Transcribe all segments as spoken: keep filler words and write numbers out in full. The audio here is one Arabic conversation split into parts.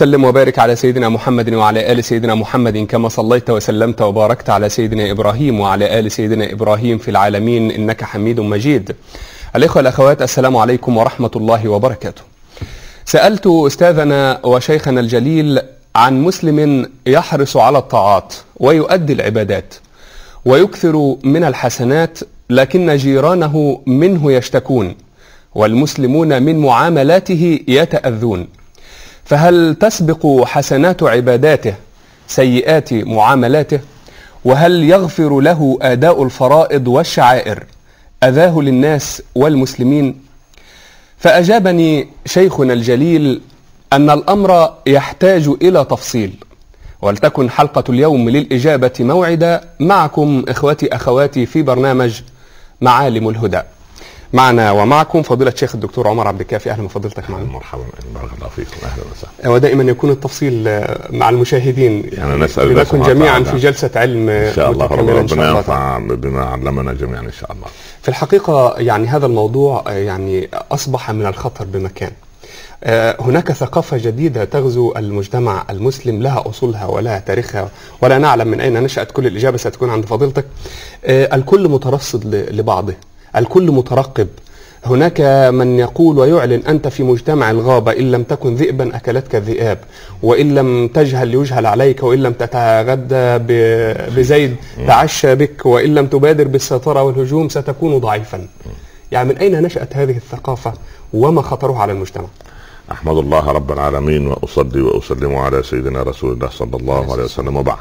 وسلم وبارك على سيدنا محمد وعلى آل سيدنا محمد كما صليت وسلمت وباركت على سيدنا إبراهيم وعلى آل سيدنا إبراهيم في العالمين إنك حميد مجيد. الإخوة والأخوات، السلام عليكم ورحمة الله وبركاته. سألت أستاذنا وشيخنا الجليل عن مسلم يحرص على الطاعات ويؤدي العبادات ويكثر من الحسنات، لكن جيرانه منه يشتكون والمسلمون من معاملاته يتأذون، فهل تسبق حسنات عباداته سيئات معاملاته؟ وهل يغفر له أداء الفرائض والشعائر أذاه للناس والمسلمين؟ فأجابني شيخنا الجليل أن الأمر يحتاج إلى تفصيل، ولتكن حلقة اليوم للإجابة موعدا معكم إخوتي أخواتي في برنامج معالم الهدى. معنا ومعكم فضيلة الشيخ الدكتور عمر عبد الكافي. أهلا بفضيلتك معنا. مرحبا، بارك الله فيكم، أهلا وسهلا. ودائما يكون التفصيل مع المشاهدين، يعني نسأل لنكن جميعا في جلسة علم إن شاء الله، ربنا ينفع بما علمنا جميعا إن شاء الله. في الحقيقة يعني هذا الموضوع يعني أصبح من الخطر بمكان. هناك ثقافة جديدة تغزو المجتمع المسلم، لها أصولها ولها تاريخها، ولا نعلم من أين نشأت. كل الإجابة ستكون عند فضيلتك. الكل مترصد لبعضه، الكل مترقب. هناك من يقول ويعلن: أنت في مجتمع الغابة، إن لم تكن ذئبا أكلتك الذئاب، وإن لم تجهل يجهل عليك، وإن لم تتغدى بزيد تعشى بك، وإن لم تبادر بالسيطرة والهجوم ستكون ضعيفا. يعني من أين نشأت هذه الثقافة وما خطرها على المجتمع؟ أحمد الله رب العالمين وأصلي وأسلم على سيدنا رسول الله صلى الله عليه وسلم، وبعد.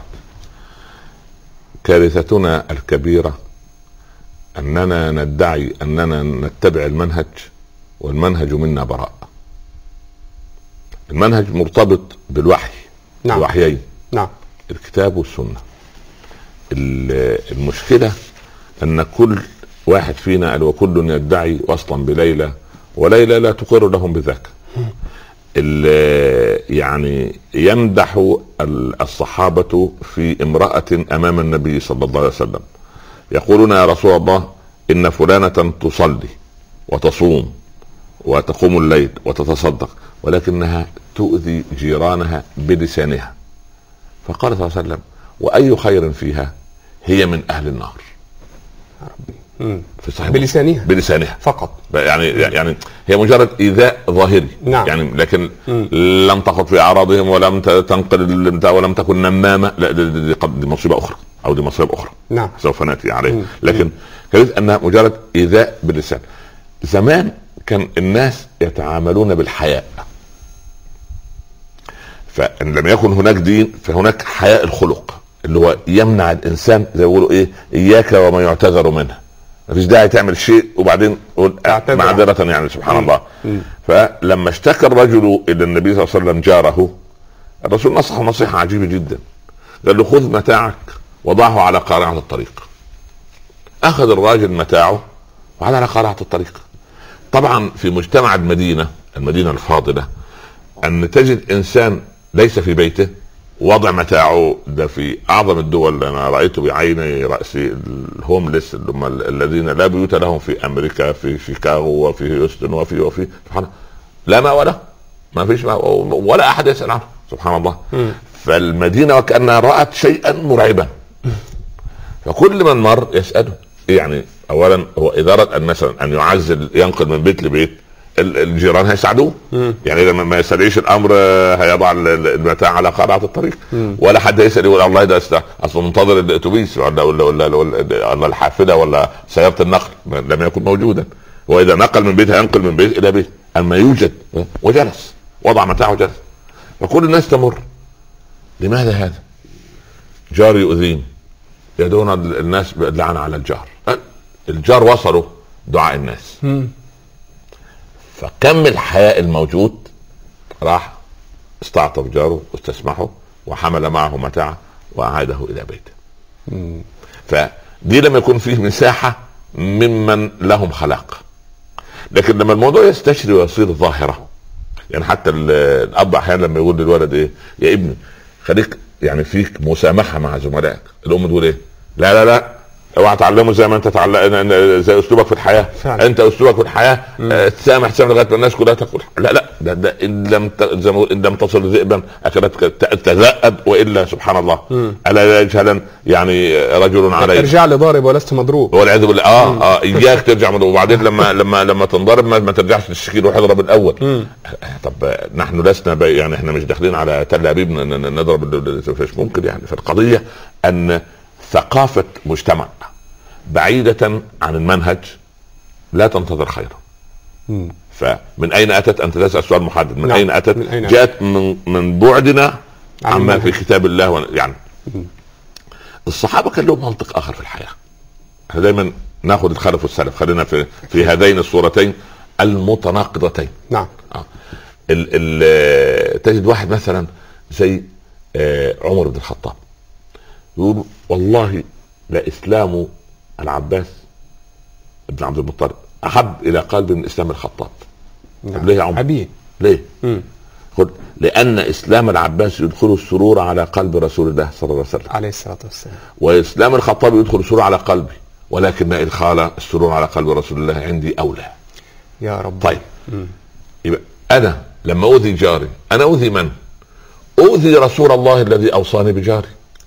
كارثتنا الكبيرة أننا ندعي أننا نتبع المنهج والمنهج منا براء. المنهج مرتبط بالوحي، نعم. الوحيين، نعم. الكتاب والسنة. المشكلة أن كل واحد فينا قال وكل يدعي وصلا بليلى وليلى لا تقر لهم بذاك. يعني يمدح الصحابة في امرأة أمام النبي صلى الله عليه وسلم، يقولون: يا رسول الله، إن فلانة تصلي وتصوم وتقوم الليل وتتصدق، ولكنها تؤذي جيرانها بلسانها. فقال صلى الله عليه وسلم: وأي خير فيها؟ هي من أهل النار. يا ربي. في صحيح بلسانها بلسانها فقط، يعني مم. يعني هي مجرد إيذاء ظاهري، نعم. يعني لكن مم. لم تخط في أعراضهم ولم تنقل ولم تكن نمامة. لا، دي, دي, دي مصيبة أخرى أو دي مصيبة أخرى، نعم. سوف نأتي عليه. لكن كانت أنها مجرد إيذاء باللسان. زمان كان الناس يتعاملون بالحياء، فإن لم يكن هناك دين فهناك حياء الخلق، اللي هو يمنع الإنسان زي ما يقولوا إيه، إياك وما يعتذر منه. مفيش داعي تعمل شيء وبعدين معذرة، يعني سبحان مم. الله. مم. فلما اشتكى الرجل إلى النبي صلى الله عليه وسلم جاره، الرسول نصحه نصيحة عجيبة جدا. قال له: خذ متاعك وضعه على قارعة الطريق. أخذ الراجل متاعه وعلى على قارعة الطريق. طبعا في مجتمع المدينة المدينة الفاضلة أن تجد إنسان ليس في بيته وضع متاعه، ده في أعظم الدول. أنا رأيته بعيني رأسي الهوملس اللي هم الذين لا بيوت لهم في أمريكا، في شيكاغو وفي هيوستن وفي وفي سبحان الله، لا ماء ولا ما فيش ماء ولا أحد يسأل عنه، سبحان الله. م. فالمدينة وكأنها رأت شيئا مرعبا، فكل من مر يسأله. يعني أولا هو إذا أراد أن مثلا أن يعزل ينقل من بيت لبيت، الجيران هيساعدوه. يعني لما ما يسأليش الامر هيضع المتاع على قارعة الطريق. مم. ولا حد يسأل يقول الله ده اصلا منتظر الاتوبيس ولا ولا ولا, ولا, ولا الحافلة ولا سيارة النقل لم يكن موجودا. واذا نقل من بيت هينقل من بيت الى بيت، اما يوجد وجلس وضع متاعه وجلس. فكل الناس تمر. لماذا هذا؟ جار يؤذين، يدعون الناس باللعنة على الجار. الجار وصلوا دعاء الناس. مم. فكم الحياء الموجود، راح استعطف جاره واستسمحه وحمل معه متاعه وأعاده إلى بيته. مم. فدي لما يكون فيه مساحة ممن لهم خلاق. لكن لما الموضوع يستشري ويصير ظاهرة، يعني حتى الأب أحيانا لما يقول للولد إيه، يا ابني خليك يعني فيك مسامحة مع زملائك، الأم تقول إيه، لا لا لا اوعى تعلمه زي ما انت تعلم، زي اسلوبك في الحياه فعلا. انت اسلوبك في الحياه آه تسامح تسامح لغايه ما الناس كلها تقول لا لا ده, ده ان لم ت... زي ما ان لم تصل ذئبا اكلتك تذأب، والا سبحان الله مم. الا يجهلا يعني رجل عليه ارجع لضارب ولست مضروب والعياذ بالله. اه اه اياك ترجع مضروب، وبعدين لما لما لما تنضرب ما, ما ترجعش تشتكي روح اضرب الاول. مم. طب نحن لسنا يعني احنا مش داخلين على تل ابيب نضرب، مش ممكن يعني. فالقضيه ان ثقافه مجتمع بعيدة عن المنهج لا تنتظر خيرا. مم. فمن أين أتت؟ أنت تسأل سؤال محدد. من نعم. أين أتت؟ من أين جاءت من, من بعدنا عما في كتاب الله و... يعني مم. الصحابة كان لهم منطق آخر في الحياة. احنا دايما ناخذ الخلف والسلف، خلينا في في هذين الصورتين المتناقضتين. نعم. آه. ال ال تجد واحد مثلا زي آه عمر بن الخطاب يقول والله لإسلام العباس ابن عبد المطلب احب الى قلبي من اسلام الخطاب. نعم. ليه يا عمر؟ أبيه. ليه؟ خد لان اسلام العباس يدخل السرور على قلب رسول الله صلى الله عليه وسلم عليه الصلاه والسلام، واسلام الخطاب يدخل السرور على قلبي، ولكن ادخال السرور على قلب رسول الله عندي اولى. يا رب. طيب مم. يبقى انا لما اوذي جاري انا اوذي من؟ اوذي رسول الله الذي اوصاني بجاري.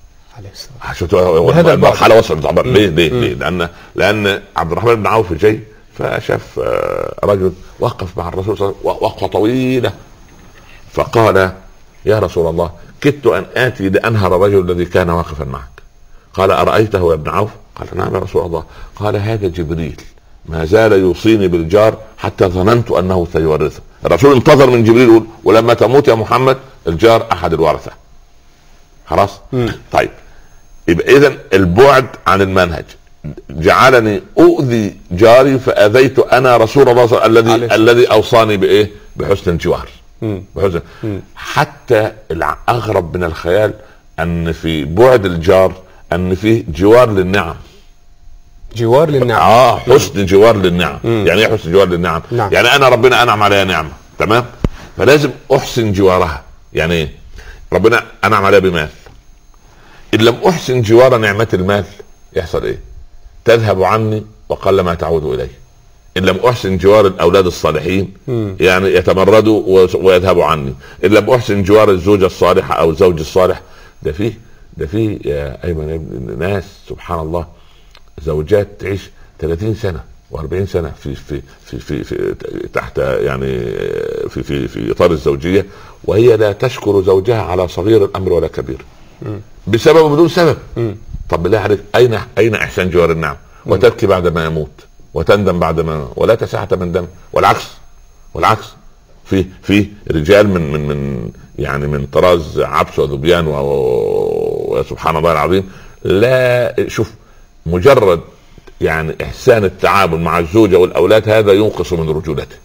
هذا المرحله وصلت عبر. ليه ليه ليه لان لان عبد الرحمن بن عوف جاي فشاف رجل وقف مع الرسول صلى الله عليه وسلم وقفه طويله، فقال يا رسول الله كدت ان اتي لانهر الرجل الذي كان واقفا معك. قال ارايته يا ابن عوف؟ قال نعم يا رسول الله. قال هذا جبريل ما زال يوصيني بالجار حتى ظننت انه سيورثه. الرسول انتظر من جبريل يقول ولما تموت يا محمد الجار احد الورثه. خلاص. مم. طيب يبقى اذا البعد عن المنهج جعلني اؤذي جاري فاذيت انا رسول الله صلى الله عليه وسلم الذي الذي اوصاني بايه؟ بحسن الجوار. بحسن. حتى الاغرب من الخيال ان في بعد الجار ان فيه جوار للنعم. جوار للنعم. اه حسن مم. جوار للنعم. مم. يعني ايه حسن جوار للنعم؟ نعم. يعني انا ربنا انعم عليها نعمه، تمام؟ فلازم احسن جوارها. يعني ايه؟ ربنا انعم عليها بمال، ان لم احسن جوار نعمه المال يحصل ايه؟ تذهب عني وقل ما تعود اليه. ان لم احسن جوار الاولاد الصالحين م. يعني يتمردوا ويذهبوا عني. ان لم احسن جوار الزوجه الصالحه او الزوج الصالح. ده فيه ده فيه يا ايمن ناس سبحان الله زوجات تعيش ثلاثين سنه وأربعين سنه في في في في, في تحت يعني في في في اطار الزوجيه، وهي لا تشكر زوجها على صغير الامر ولا كبير. م. بسبب بدون سبب. م. طب بالله عليك اين اين احسان جوار النعم؟ وتبكي بعد ما يموت وتندم بعد ما ولا تسعة من دم. والعكس والعكس في في رجال من من من يعني من طراز عبس وذبيان وسبحان الله العظيم. لا شوف مجرد يعني احسان التعامل مع الزوجه والاولاد هذا ينقص من رجولته.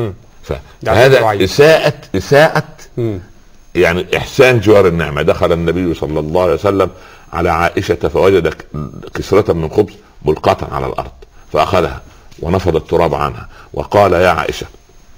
فهذا اساءة اساءة يعني احسان جوار النعمه. دخل النبي صلى الله عليه وسلم على عائشه فوجد كسرة من خبز ملقاة على الارض فاخذها ونفض التراب عنها وقال يا عائشه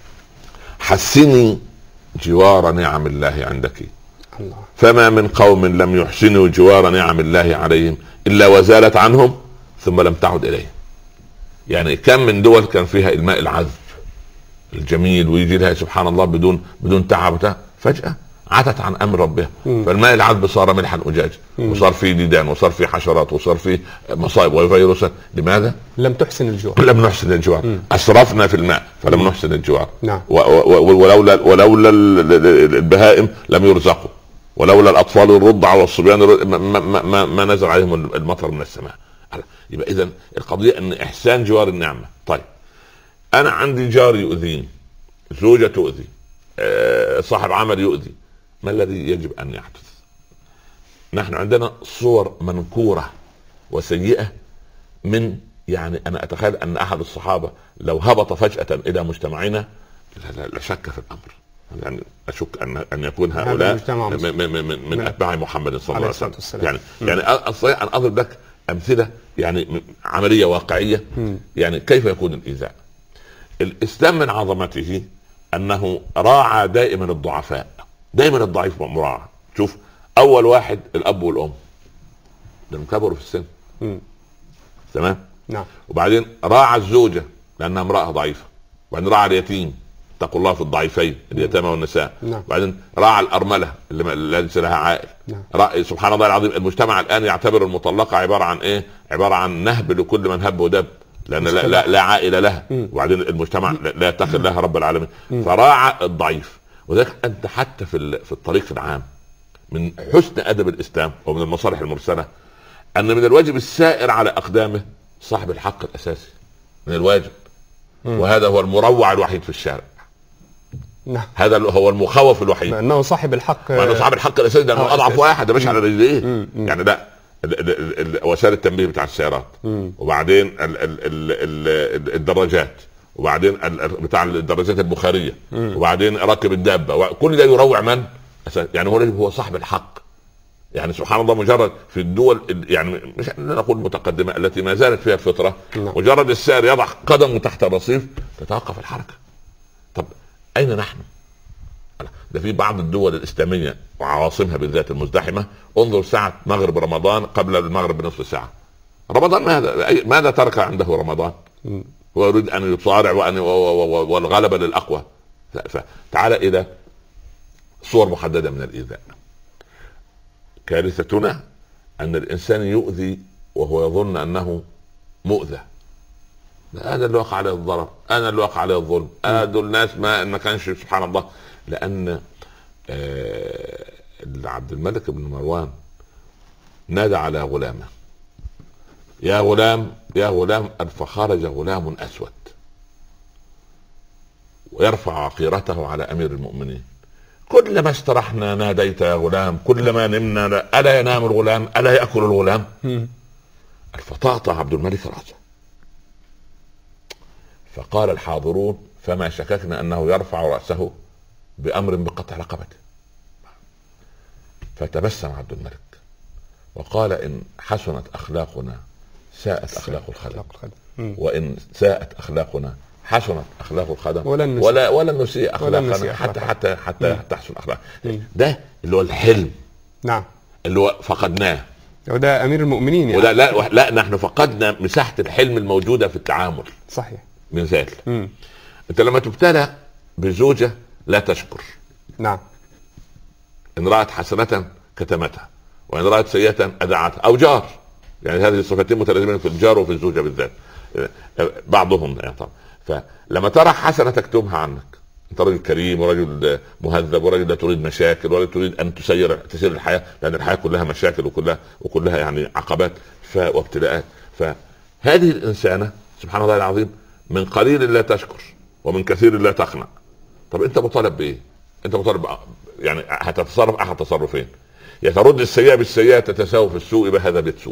حسني جوار نعم الله عندك. الله. فما من قوم لم يحسنوا جوار نعم الله عليهم الا وزالت عنهم ثم لم تعد اليهم. يعني كم من دول كان فيها الماء العذب الجميل ويجي لها سبحان الله بدون بدون تعب، فجأة عتت عن امر ربها. مم. فالماء العذب صار ملحا اجاج وصار فيه ديدان وصار فيه حشرات وصار فيه مصائب وفيروسات. لماذا؟ لم تحسن الجوار. لم نحسن الجوار. مم. اسرفنا في الماء فلم مم. نحسن الجوار. نعم. ولولا ولولا البهائم لم يرزقوا، ولولا الاطفال الرضع والصبيان ما, ما, ما, ما نزل عليهم المطر من السماء. يبقى اذا القضيه ان احسان جوار النعمه. طيب انا عندي جار يؤذيني، زوجة تؤذي، أه صاحب عمل يؤذي، ما الذي يجب ان يحدث؟ نحن عندنا صور منكورة وسيئة من يعني انا اتخيل ان احد الصحابة لو هبط فجأة الى مجتمعنا لا شك في الامر. يعني اشك ان ان يكون هؤلاء من, من, من, من اتباع محمد صلى الله عليه وسلم. يعني م. يعني استطيع ان اضرب لك امثلة يعني عملية واقعية. م. يعني كيف يكون الايذاء؟ الاسلام من عظمته انه راعى دائما الضعفاء، دائما الضعيف مراعى. شوف اول واحد الاب والام لما كبروا في السن م. تمام. نعم. وبعدين راعى الزوجه لانها امراه ضعيفه، وبعدين راعى اليتيم، اتقوا الله في الضعيفين اليتامى والنساء. نعم. وبعدين راعى الارمله اللي ليس لها عائل. نعم. رأي سبحان الله العظيم، المجتمع الان يعتبر المطلقه عباره عن ايه؟ عباره عن نهب لكل من هب ودب، لان لا, لا, لا عائله لها. مم. وبعدين المجتمع لا يتخذ لها رب العالمين. مم. فراعى الضعيف. وذلك انت حتى في في الطريق العام من حسن ادب الاسلام ومن المصالح المرسله ان من الواجب السائر على اقدامه صاحب الحق الاساسي، من الواجب. مم. وهذا هو المروع الوحيد في الشارع. نعم. هذا هو المخوف الوحيد، انه صاحب الحق، انه صاحب الحق الاساسي، لانه اضعف واحد ده ماشي على رجليه. يعني لا وسائل التنبيه بتاع السيارات، مم. وبعدين ال ال ال ال الدراجات، وبعدين بتاع الدراجات البخاريه، مم. وبعدين راكب الدابه، كل ده يروع من يعني هو هو صاحب الحق. يعني سبحان الله، مجرد في الدول يعني مش نقول متقدمه التي ما زالت فيها الفطره، مجرد السائر يضع قدمه تحت الرصيف تتوقف الحركه. طب اين نحن؟ ده في بعض الدول الاسلاميه وعواصمها بالذات المزدحمه، انظر ساعه مغرب رمضان قبل المغرب بنصف ساعه. رمضان ماذا ماذا ترك عنده رمضان؟ هو يريد ان يصارع وان والغلبه للاقوى. فتعال الى صور محدده من الايذاء. كارثتنا ان الانسان يؤذي وهو يظن انه مؤذى. هذا اللي وقع عليه الضرر، انا اللي وقع عليه الظلم، هذول الناس ما ما كانش سبحان الله. لان آه عبد الملك بن مروان نادى على غلامه: يا غلام يا غلام، فخرج غلام اسود ويرفع عقيرته على امير المؤمنين: كلما استرحنا ناديت يا غلام، كلما نمنا الا ينام الغلام، الا ياكل الغلام. فطاطا عبد الملك راسه، فقال الحاضرون: فما شككنا انه يرفع راسه بامر بقطع رقبته. فتبسم عبد الملك وقال: ان حسنت اخلاقنا ساءت اخلاق الخدم، وان ساءت اخلاقنا حسنت اخلاق الخدم، ولن ولا ولن نسيء اخلاقنا حتى حتى حتى تحسن اخلاق. ده اللي هو الحلم. نعم. اللي هو فقدناه، وده امير المؤمنين يعني. ولا لا لا نحن فقدنا مساحه الحلم الموجوده في التعامل. صحيح. مثال: مم. انت لما تبتلى بزوجه لا تشكر. نعم. ان رأت حسنة كتمتها، وان رأت سيئة أدعتها، او جار. يعني هذه الصفتين متلازمين في الجار وفي الزوجة بالذات، بعضهم يعني. طبعا فلما ترى حسنة تكتمها عنك، انت رجل كريم ورجل مهذب ورجل لا تريد مشاكل ولا تريد ان تسير تسير الحياة، لان الحياة كلها مشاكل وكلها وكلها يعني عقبات وابتلاءات. فهذه الانسانة سبحان الله العظيم من قليل لا تشكر ومن كثير لا تقنع. طب انت مطالب بايه؟ انت مطالب يعني هتتصرف احد تصرفين: يا ترد السيئة بالسيئة تتساوى في السوء بهذا بالسوء،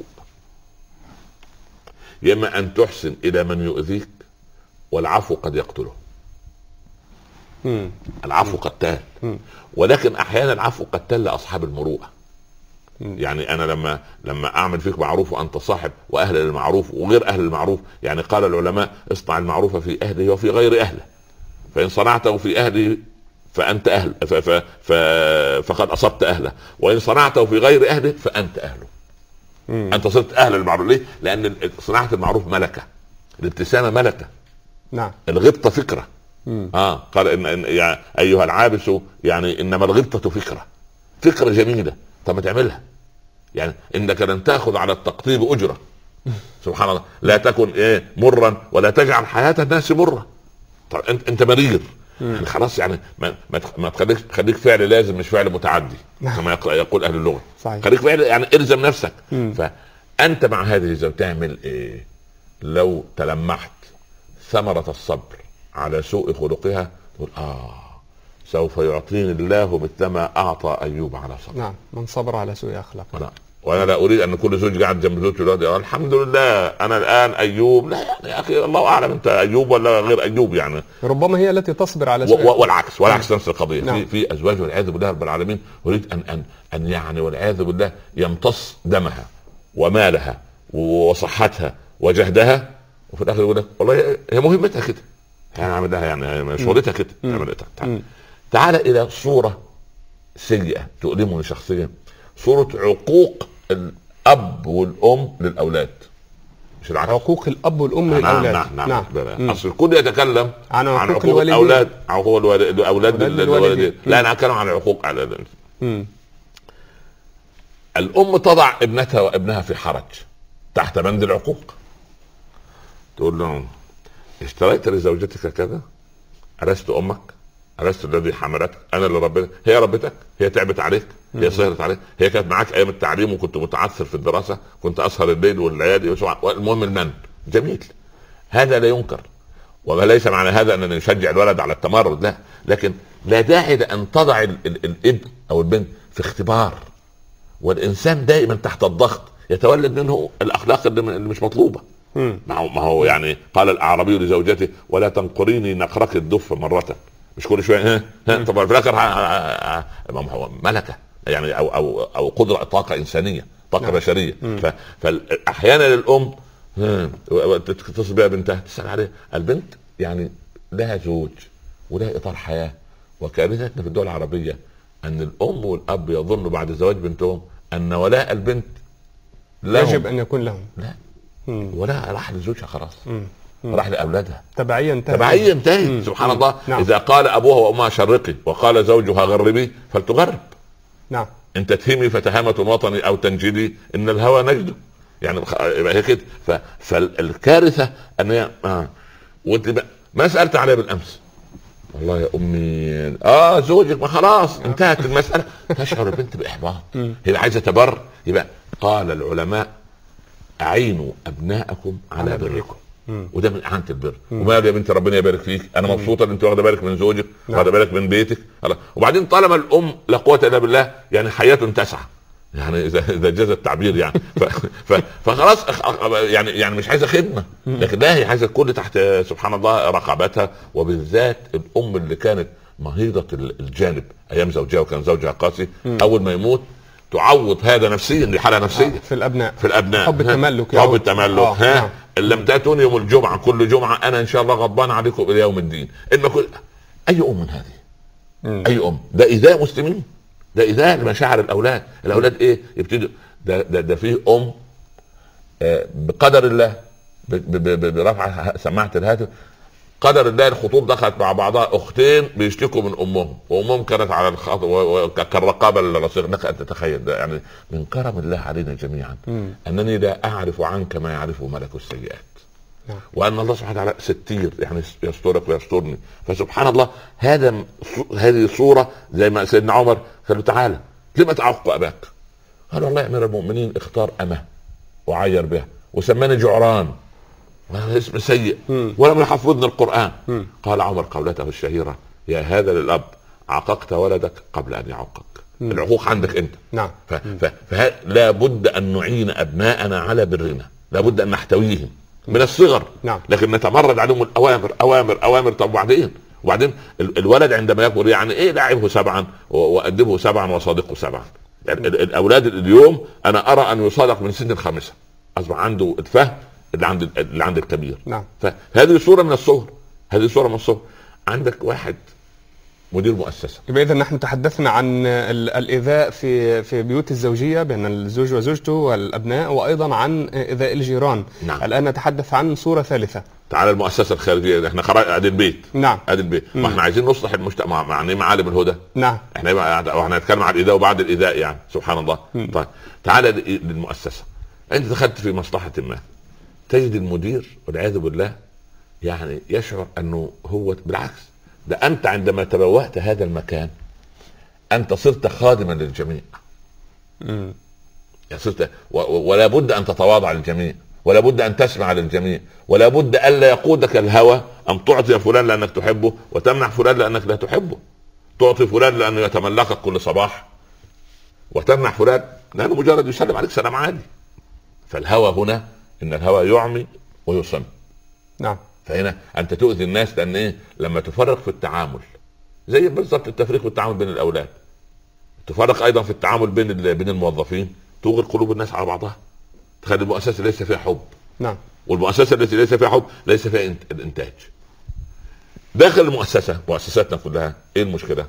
يا اما ان تحسن الى من يؤذيك والعفو قد يقتله. مم. العفو قتال، ولكن احيانا العفو قتال لاصحاب المروءة. مم. يعني انا لما لما اعمل فيك معروف وانت صاحب واهل المعروف وغير اهل المعروف، يعني قال العلماء: اصنع المعروف في اهله وفي غير اهله، فان صنعته في اهله فانت اهل ف... ف... ف... فقد اصبت اهله، وان صنعته في غير اهله فانت اهله. مم. انت صرت اهل المعروف. ليه؟ لان صناعه المعروف ملكه، الابتسامه ملكه. نعم. الغبطه فكره. مم. اه قال ان, إن يعني ايها العابس، يعني انما الغبطه فكره، فكره جميله، طب ما تعملها. يعني انك لن تاخذ على التقطيب اجره. سبحان الله. لا تكن ايه مرا ولا تجعل حياه الناس مره. طب انت انت مريض، يعني خلاص، يعني ما ما تخليك خليك فعل لازم مش فعل متعدي كما يقول اهل اللغه. صحيح. خليك فعل يعني الزم نفسك. مم. فانت مع هذه الزم تعمل ايه؟ لو تلمحت ثمره الصبر على سوء خلقها تقول: اه سوف يعطيني الله مثلما اعطى ايوب على صبر. نعم، من صبر على سوء اخلاقه. نعم. وانا لا اريد ان كل زوج قاعد جنب زوجته دلوقتي الحمد لله انا الان ايوب. لا يعني يا اخي الله اعلم انت ايوب ولا غير ايوب. يعني ربما هي التي تصبر على سوء، والعكس والعكس نفس القضيه. نعم. في في ازواج والعياذ بالله رب العالمين اريد ان ان ان يعني والعياذ بالله يمتص دمها ومالها وصحتها وجهدها، وفي الاخر يقول لك والله هي مهمتها كده، يعني عملها يعني شغلتها كده عملتها. تعال. تعال الى صوره سيئه تؤلمني شخصيا، صورة عقوق الأب والأم للأولاد. مش العكس. عقوق الاب والام للاولاد. نعم نعم, نعم. نعم. اصل الكل يتكلم عن عقوق, عن عقوق الوالدين، الاولاد عقوق الاولاد الوالدين. لا انا اتكلم عن عقوق على الام. تضع ابنتها وابنها في حرج تحت بند العقوق، تقول لهم اشتريت لزوجتك كذا، ألست امك؟ ألست الذي حملتك؟ انا اللي ربيتك؟ هي ربتك؟ هي تعبت عليك؟ هي سهرت عليك؟ هي كانت معاك ايام التعليم وكنت متعثر في الدراسه، كنت اسهر الليل والليالي، المهم المن جميل، هذا لا ينكر، وليس معنى هذا اننا نشجع الولد على التمرد، لا، لكن لا داعي ان تضع ال ال الابن او البنت في اختبار، والانسان دائما تحت الضغط يتولد منه الاخلاق اللي مش مطلوبه. ما هو ما هو يعني قال الاعرابي لزوجته ولا تنقريني نقرك الدف مره، مش كل شويه ها ها طبعا في الاخر هو ملكه يعني او او او قدره طاقه انسانيه، طاقه بشريه. فاحيانا الام تتصل بها بنتها تسال عليها، البنت يعني لها زوج ولها اطار حياه، وكارثتنا في الدول العربيه ان الام والاب يظنوا بعد زواج بنتهم ان ولاء البنت يجب ان يكون لهم. لا، ولا راح لزوجها خلاص، راح لاولادها، تبعيا انتهت، تبعيا انتهت. سبحان الله. نعم. اذا قال ابوها وامها شرقي وقال زوجها غربي فلتغرب. نعم. ان تتهمي فتهامة وطني او تنجدي ان الهوى نجده، يعني هي كده. فالكارثه ان هي آه. وانت ما سالت عليها بالامس، والله يا امي اه زوجك، ما خلاص انتهت المساله. تشعر البنت باحباط، هي عايزه تبر. يبقى قال العلماء اعينوا ابناءكم على بركم، وده من اعانه البر. وما يا بنت ربنا يبارك فيك، انا مبسوطه ان انت واخده بالك من زوجك، واخده بالك من بيتك. وبعدين طالما الام لا قوه الا بالله، يعني حياه تسعى، يعني اذا اذا جاز التعبير يعني ف ف فخلاص يعني يعني مش عايزه خدمه، لكن لا، هي عايزه الكل تحت سبحان الله رقابتها. وبالذات الام اللي كانت مهيضه الجانب ايام زوجها وكان زوجها قاسي، اول ما يموت تعوض هذا نفسيا، دي حاله نفسيه في الابناء، في الابناء حب التملك، حب التملك. آه. ها آه. ان لم تاتوني يوم الجمعه كل جمعه انا ان شاء الله غضبان عليكم الى يوم الدين. ان كل اي ام من هذه؟ مم. اي ام؟ ده ايذاء مسلمين، ده ايذاء لمشاعر الاولاد. الاولاد ايه يبتدوا؟ ده ده, ده فيه ام آه بقدر الله برفع سماعه الهاتف، قدر الله الخطوط دخلت مع بعضها، اختين بيشتكوا من امهم، وامهم كانت على الخط كالرقابه الرصيغه. لك ان تتخيل ده يعني من كرم الله علينا جميعا م. انني لا اعرف عنك ما يعرفه ملك السيئات، م. وان الله سبحانه وتعالى ستير، يعني يسترك ويسترني. فسبحان الله، هذا هذه صوره زي ما سيدنا عمر قال له تعالى لما تعق اباك؟ قال والله يا امير المؤمنين اختار امه وعير بها وسماني جعران، اسم سيء ولم يحفظني القرآن. م. قال عمر قولته الشهيرة يا هذا للأب عققت ولدك قبل أن يعقك. م. العقوق عندك أنت. نعم. فلا بد أن نعين أبناءنا على برنا، لا بد أن نحتويهم من الصغر. نعم. لكن نتمرد عليهم الأوامر أوامر أوامر. طب وبعدين وبعدين الولد عندما يكبر يعني إيه لاعبه سبعا وأدبه سبعا وصادقه سبعا. يعني الأولاد اليوم أنا أرى أن يصادق من سن الخامسة، أصبح عنده الفهم اللي عند اللي عند الكبير. نعم. فهذه صوره من الصور، هذه صوره من الصور. عندك واحد مدير مؤسسه. يبقى اذا نحن تحدثنا عن الايذاء في في بيوت الزوجيه بين الزوج وزوجته والابناء، وايضا عن ايذاء الجيران. نعم. الان نتحدث عن صوره ثالثه. تعال المؤسسه الخارجيه، احنا خرج ادي البيت. نعم. ادي البيت، ما احنا عايزين نصلح المجتمع مع معالم الهدى. نعم. احنا احنا نتكلم عن الايذاء وبعد الايذاء يعني سبحان الله. م. طيب تعال للمؤسسه، انت دخلت في مصلحه ما، تجد المدير والعياذ بالله يعني يشعر انه هو بالعكس، ده انت عندما تبوأت هذا المكان انت صرت خادما للجميع. امم يعني صرت ولا بد ان تتواضع للجميع، ولا بد ان تسمع للجميع، ولا بد الا يقودك الهوى ان تعطي فلان لانك تحبه وتمنع فلان لانك لا تحبه، تعطي فلان لانه يتملكك كل صباح وتمنع فلان لانه مجرد يسلم عليك سلام عادي. فالهوى هنا ان الهوى يعمي ويصم. نعم. فهنا انت تؤذي الناس، لان ايه؟ لما تفرق في التعامل زي بالضبط التفريق في التعامل بين الاولاد، تفرق ايضا في التعامل بين بين الموظفين، توغر قلوب الناس على بعضها، تخلي المؤسسه ليس فيها حب. نعم. والمؤسسه التي ليس فيها حب ليس فيها الانتاج. داخل المؤسسه، مؤسساتنا كلها ايه المشكله؟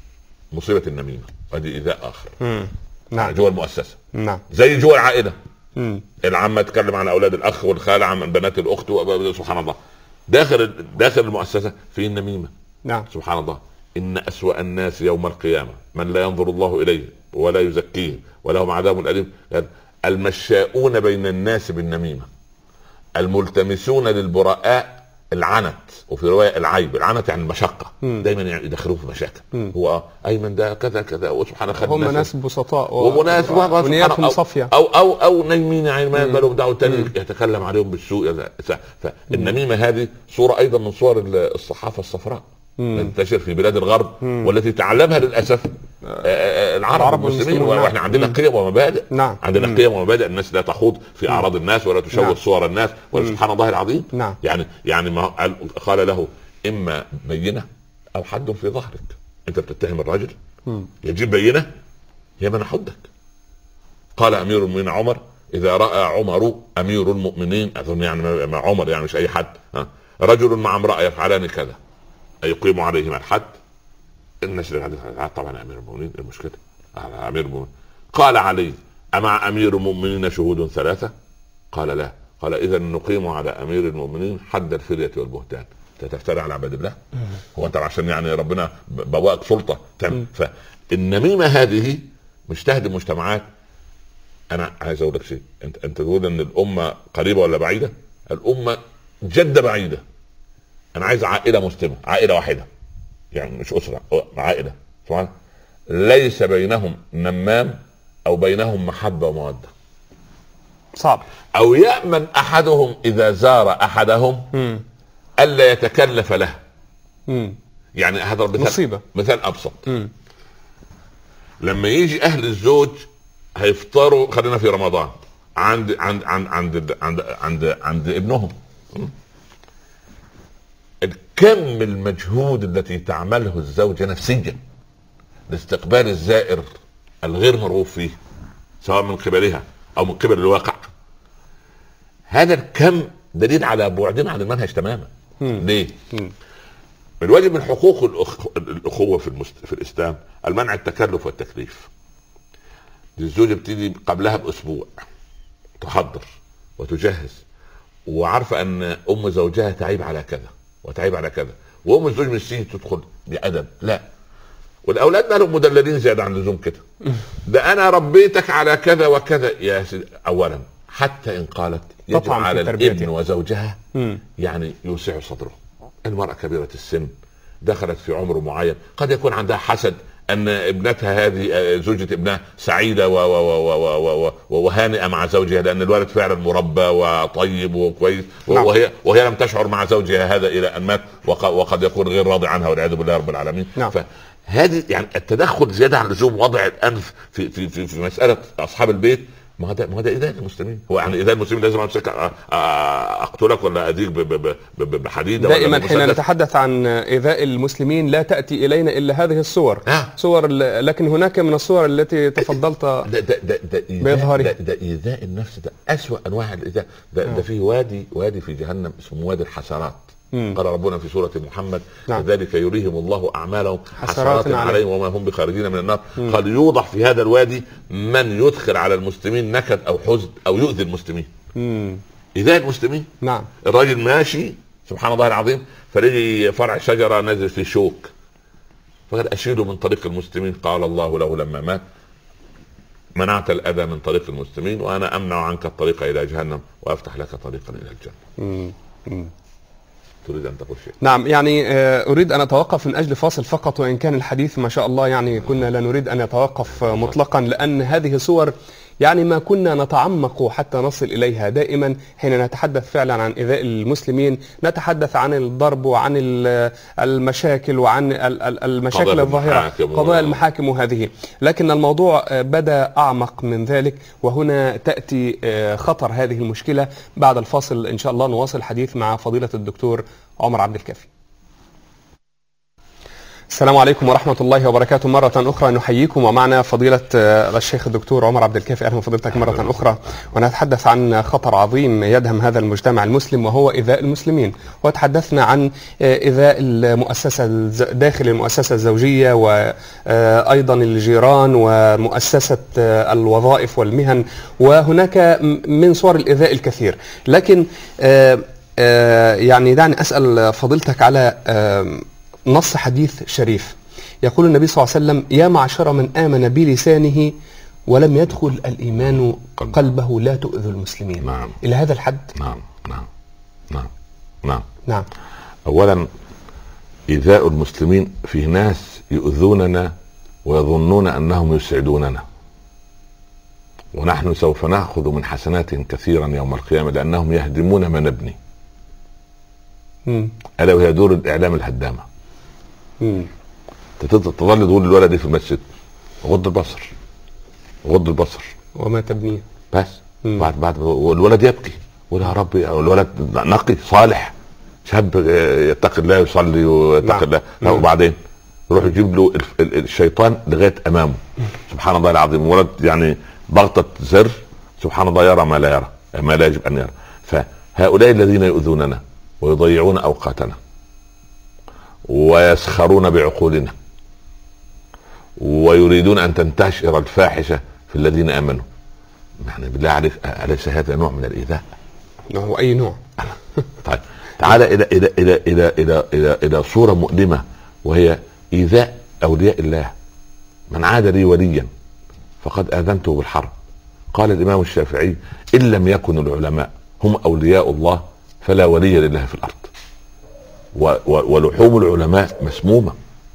مصيبه النميمه، ودي ايذاء اخر. امم نعم. جوه المؤسسه. نعم. زي جوه العائله، مم. العمه تتكلم عن اولاد الاخ والخاله عن بنات الاخت، سبحان الله. داخل داخل المؤسسه في النميمه. نعم. سبحان الله. ان اسوأ الناس يوم القيامه من لا ينظر الله اليه ولا يزكيه ولهم عذاب اليم، المشاؤون بين الناس بالنميمه، الملتمسون للبراء العنت، وفي روايه العيب. العنت يعني المشقه، دايما يعني يدخلوه في مشاكل. مم. هو ايمن ده كذا كذا، وسبحان الله هم ناس بسطاء وناس ونياتهم صافيه، او او او نايمين يعني ما بالهم دعوه تاني يتكلم عليهم بالسوء. فالنميمه هذه صوره ايضا من صور الصحافه الصفراء تنتشر في بلاد الغرب، مم. والتي تعلمها للاسف العرب والمسلمين. واحنا عندنا قيم ومبادئ. نعم. عندنا مم. قيم ومبادئ. الناس لا تخوض في اعراض الناس ولا تشوه نعم. صور الناس، ولا سبحان الله العظيم. نعم. يعني يعني ما قال له اما بينه او حد في ظهرك. انت بتتهم الرجل، يجيب بينه يا من حدك. قال امير المؤمنين عمر اذا راى عمر امير المؤمنين، اظن يعني مع عمر يعني مش اي حد، ها، رجل مع امراه يفعلان كذا يقيم عليهما الحد. الناس طبعا امير المؤمنين المشكله امير المؤمنين. قال علي امع امير المؤمنين شهود ثلاثه؟ قال لا. قال اذا نقيم على امير المؤمنين حد الفريه والبهتان. انت تفتري على عباد الله؟ هو انت عشان يعني ربنا بواك سلطه تعمل؟ فالنميمه هذه مش تهدم مجتمعات. انا عايز اقول لك شيء، انت انت تقول ان الامه قريبه ولا بعيده؟ الامه جده بعيده. انا عايز عائله مسلمه، عائله واحده، يعني مش اسره، عائله سبحان، ليس بينهم نمام او بينهم محبه وموده. صعب. او يامن احدهم اذا زار احدهم م. الا يتكلف له. م. يعني هذا مثال مصيبه، مثال ابسط. م. لما يجي اهل الزوج هيفطروا، خلينا في رمضان، عند عند عند عند عند عند, عند ابنهم، م. كم المجهود التي تعمله الزوجة نفسيا لاستقبال الزائر الغير مرغوب فيه، سواء من قبلها او من قبل الواقع. هذا الكم دليل على بعدنا عن المنهج تماما. مم. ليه؟ مم. الواجب من حقوق الأخ... الاخوه في, المست... في الاسلام المنع التكلف والتكليف. الزوجه بتيجي قبلها باسبوع تحضر وتجهز، وعارفه ان ام زوجها تعيب على كذا وتعيب على كذا، وام الزوج مش تيجي تدخل بأدب، لا. والاولاد مالهم مدللين زياده عن اللزوم كده. ده انا ربيتك على كذا وكذا يا سيدي. اولا حتى ان قالت يجب على الابن وزوجها م. يعني يوسع صدره. المراه كبيره السن دخلت في عمر معين، قد يكون عندها حسد ان ابنتها هذه زوجة ابنها سعيده وهانئه مع زوجها، لان الولد فعلا مربى وطيب وكويس، وهي وهي لم تشعر مع زوجها هذا الى ان مات، وقد يكون غير راضي عنها والعياذ بالله رب العالمين. نعم. فهذه يعني التدخل زياده عن اللزوم، وضع الانف في في في, في مساله اصحاب البيت، ما هذا ما هذا ايذاء المسلمين. هو يعني ايذاء المسلمين لازم امسك اقتلك ولا اديك بحديده؟ دائما حين نتحدث عن ايذاء المسلمين لا تاتي الينا الا هذه الصور. آه. صور، لكن هناك من الصور التي تفضلت باظهارها. ده, ده ايذاء النفس، ده اسوأ انواع الايذاء. ده, آه. ده في وادي وادي في جهنم اسمه وادي الحسرات. مم. قال ربنا في سورة محمد نعم. كذلك يريهم الله أعمالهم حسرات عليهم وما هم بخارجين من النار. مم. قال يوضح في هذا الوادي من يدخل على المسلمين نكد أو حزن أو يؤذي المسلمين. إذا المسلمين نعم. الراجل ماشي سبحان الله العظيم، فريجي فرع شجرة نازل في شوك، فقال أشيله من طريق المسلمين. قال الله له لما مات منعت الأذى من طريق المسلمين وأنا أمنع عنك الطريق إلى جهنم وأفتح لك طريقا إلى الجنة. مم. مم. تريد أن تقول شيء؟ نعم، يعني أريد أن أتوقف من أجل فاصل فقط، وإن كان الحديث ما شاء الله يعني كنا لا نريد أن يتوقف مطلقا، لأن هذه صور يعني ما كنا نتعمق حتى نصل إليها. دائما حين نتحدث فعلا عن إيذاء المسلمين نتحدث عن الضرب وعن المشاكل وعن المشاكل الظاهرة، قضايا المحاكم وهذه، لكن الموضوع بدأ أعمق من ذلك، وهنا تأتي خطر هذه المشكلة. بعد الفاصل إن شاء الله نواصل الحديث مع فضيلة الدكتور عمر عبد الكافي. السلام عليكم ورحمة الله وبركاته. مرة أخرى نحييكم، ومعنا فضيلة الشيخ الدكتور عمر عبد الكافي. أهلا بفضيلتك مرة أخرى، ونتحدث عن خطر عظيم يدهم هذا المجتمع المسلم وهو إيذاء المسلمين. وتحدثنا عن إيذاء المؤسسة داخل المؤسسة الزوجية، وأيضا الجيران، ومؤسسة الوظائف والمهن، وهناك من صور الإيذاء الكثير. لكن يعني دعني أسأل فضيلتك على نص حديث شريف يقول النبي صلى الله عليه وسلم: يا معشر من آمن بلسانه ولم يدخل الإيمان قلبه لا تؤذوا المسلمين. نعم. إلى هذا الحد. نعم نعم نعم نعم نعم. أولا، إيذاء المسلمين، فيه ناس يؤذوننا ويظنون أنهم يسعدوننا، ونحن سوف نأخذ من حسنات كثيرا يوم القيامة، لأنهم يهدمون ما نبني. ألا وهي دور الإعلام الهدامة. تظل تقول للولد في المسجد: غض البصر غض البصر وما تبنيه بس. مم. بعد بعد والولد يبكي ويقول: يا ربي، الولد نقي صالح شاب يتقي الله يصلي ويتقي الله. لا، وبعدين يروح يجيب له الشيطان لغايه امامه. سبحان الله العظيم. ولد يعني ضغطة زر، سبحان الله، يرى ما لا يرى، ما لا يجب ان يرى. فهؤلاء الذين يؤذوننا ويضيعون اوقاتنا ويسخرون بعقولنا ويريدون ان تنتشر الفاحشه في الذين امنوا، يعني بالله عليك، اليس هذا نوع من الايذاء؟ هو اي نوع؟ طيب تعال الى الى الى الى الى الى, إلى صوره مؤلمه، وهي ايذاء اولياء الله. من عاد لي وليا فقد اذنته بالحرب. قال الامام الشافعي: ان لم يكن العلماء هم اولياء الله فلا ولي لله في الارض. و و ولحوم العلماء مسمومه،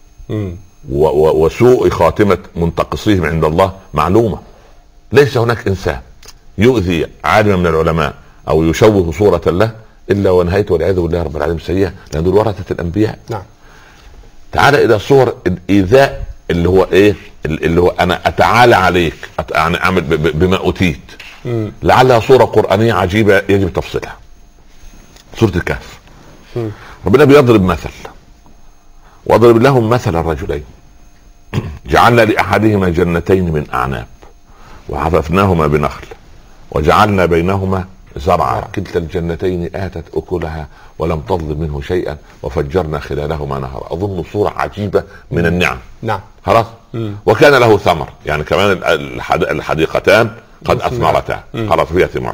و و وسوء خاتمه منتقصيهم عند الله معلومه. ليس هناك انسان يؤذي عالما من العلماء او يشوه صوره له الا ونهايته والعياذ بالله رب العالمين سيئه، لان دول ورثه الانبياء. نعم. تعال الى صور الايذاء اللي هو ايه؟ اللي هو انا اتعالى عليك، يعني اعمل بما اوتيت. مم. لعلها صوره قرانيه عجيبه يجب تفصيلها. سوره الكهف. مم. ربنا بيضرب مثل، واضرب لهم مثل الرجلين جعلنا لاحدهما جنتين من اعناب وحففناهما بنخل وجعلنا بينهما زرعا كلتا الجنتين اتت اكلها ولم تظلم منه شيئا وفجرنا خلالهما نهرا. اظن صوره عجيبه من النعم. نعم. خلاص. وكان له ثمر، يعني كمان الحديقتان قد اثمرتا، خلاص فيها ثمار.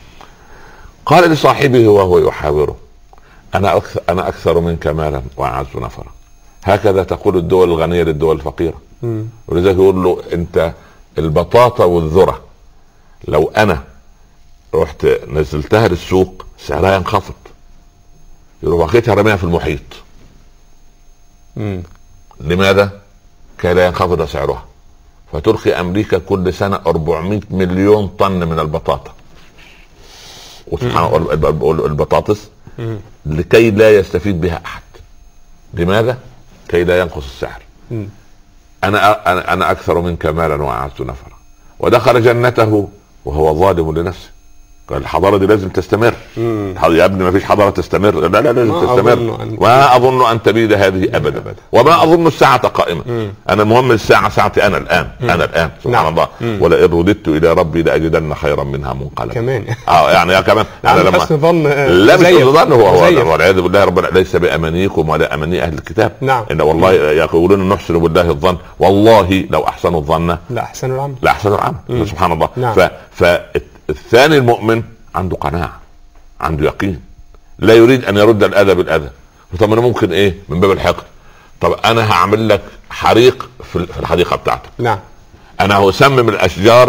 قال لصاحبه وهو يحاوره: انا اكثر انا اكثر منك مالا واعز نفرا. هكذا تقول الدول الغنيه للدول الفقيره. ولذلك يقول له: انت البطاطا والذره لو انا رحت نزلتها للسوق سعرها ينخفض، يروح واخدها رميها في المحيط. مم. لماذا؟ كي لا ينخفض سعرها، فتلقي امريكا كل سنه أربعمائة مليون طن من البطاطا. وسبحان البطاطس لكي لا يستفيد بها احد. لماذا؟ كي لا ينقص السعر. مم. انا انا انا اكثر منك مالا واعز نفرا. ودخل جنته وهو ظالم لنفسه. قال: الحضاره دي لازم تستمر. مم. يا ابني ما فيش حضاره تستمر. لا لا لازم تستمر. وما اظن ان تبيد هذه ابدا، أبدا. وما اظن الساعه قائمه. مم. انا المهم الساعه ساعتي انا الان. مم. انا الان سبحان نعم. الله. ولئن رددت الى ربي لاجدن خيرا منها منقلبا. كمان اه يعني يا كمان انا لما حسن ظن لا مش ظن هو هو والعياذ بالله رب ليس بامانيكم ولا اماني اهل الكتاب. نعم. ان والله يقولون نحسن بالله الظن، والله لو احسنوا الظن لا احسنوا العمل لا احسنوا العمل. سبحان الله. نعم. ف فالثاني المؤمن عنده قناعه، عنده يقين، لا يريد ان يرد الاذى بالاذى. طب انا ممكن ايه من باب الحقد؟ طب انا هعمل لك حريق في الحديقه بتاعتك. نعم. انا هسمم الاشجار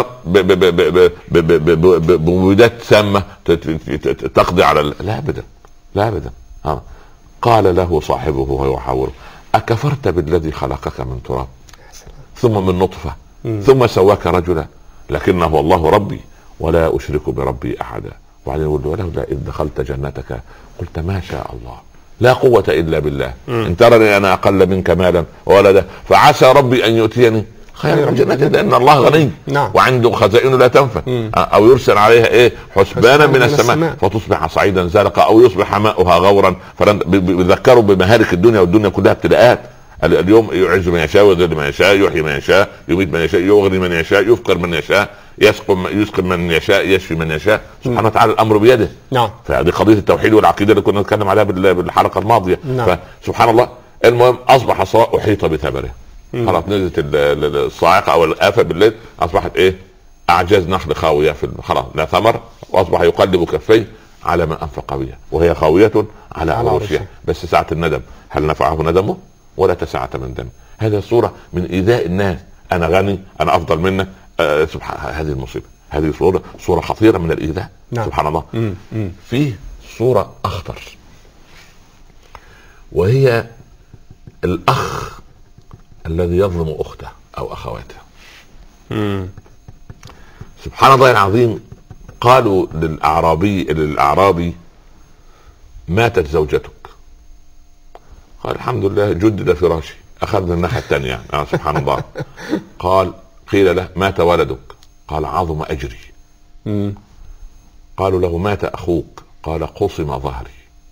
بمبيدات سامه تقضي على ال... لا ابدا لا ابدا. ها. قال له صاحبه وهو يحاوره: اكفرت بالذي خلقك من تراب ثم من نطفه ثم سواك رجلا لكنه الله ربي ولا اشرك بربي احدا. وبعدين يقول له: ولولا اذ دخلت جنتك قلت ما شاء الله لا قوة الا بالله ان ترني انا اقل منك مالا وولدا فعسى ربي ان يؤتيني خير من جنتي لان الله غني. نعم. وعنده خزائن لا تنفد. او يرسل عليها ايه حسبانا من السماء, السماء فتصبح صعيدا زلقا او يصبح ماؤها غورا. بيذكروا بمهالك الدنيا، والدنيا كلها ابتلاءات. اليوم يعز من يشاء ويذل من يشاء، يحيي من يشاء، يميت من يشاء، يغني من يشاء، يفقر من يشاء، يسقم يسقم من يشاء، يشفي من يشاء، سبحانه وتعالى الامر بيده. نعم. فهذه قضيه التوحيد والعقيده اللي كنا نتكلم عليها بالحلقه الماضيه. نعم. فسبحان الله. المهم اصبح صاع احيط بثمره، خلاص نزلت الصاعقه او الافه بالليل، اصبحت ايه؟ اعجاز نخل خاويه في خلاص لا ثمر، واصبح يقلب كفيه على ما انفق بها وهي خاويه على عروشها. بس ساعه الندم هل نفعه ندمه ولا تسعة من دم؟ هذه صوره من ايذاء الناس، انا غني، انا افضل منك. آه سبحان هذه المصيبه، هذه صوره صوره خطيره من الايذاء. نعم. سبحان الله. مم. مم. فيه صوره اخطر، وهي الاخ الذي يظلم اخته او اخواته. مم. سبحان الله العظيم. قالوا للاعرابي للاعرابي ماتت زوجتك، قال الحمد لله جدد فراشي، اخذنا الناحيه الثانيه يعني. آه سبحان الله. قال قيل له مات ولدك، قال عظم اجري. مم. قالوا له مات اخوك، قال قصم ظهري.